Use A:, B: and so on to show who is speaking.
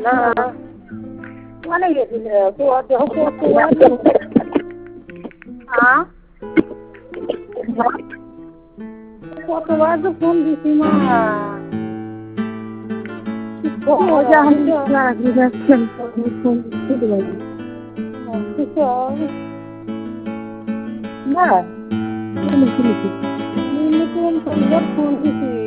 A: না মানে গেছিলে কতবার তো ফোন দিছি মা না ফোন দিছি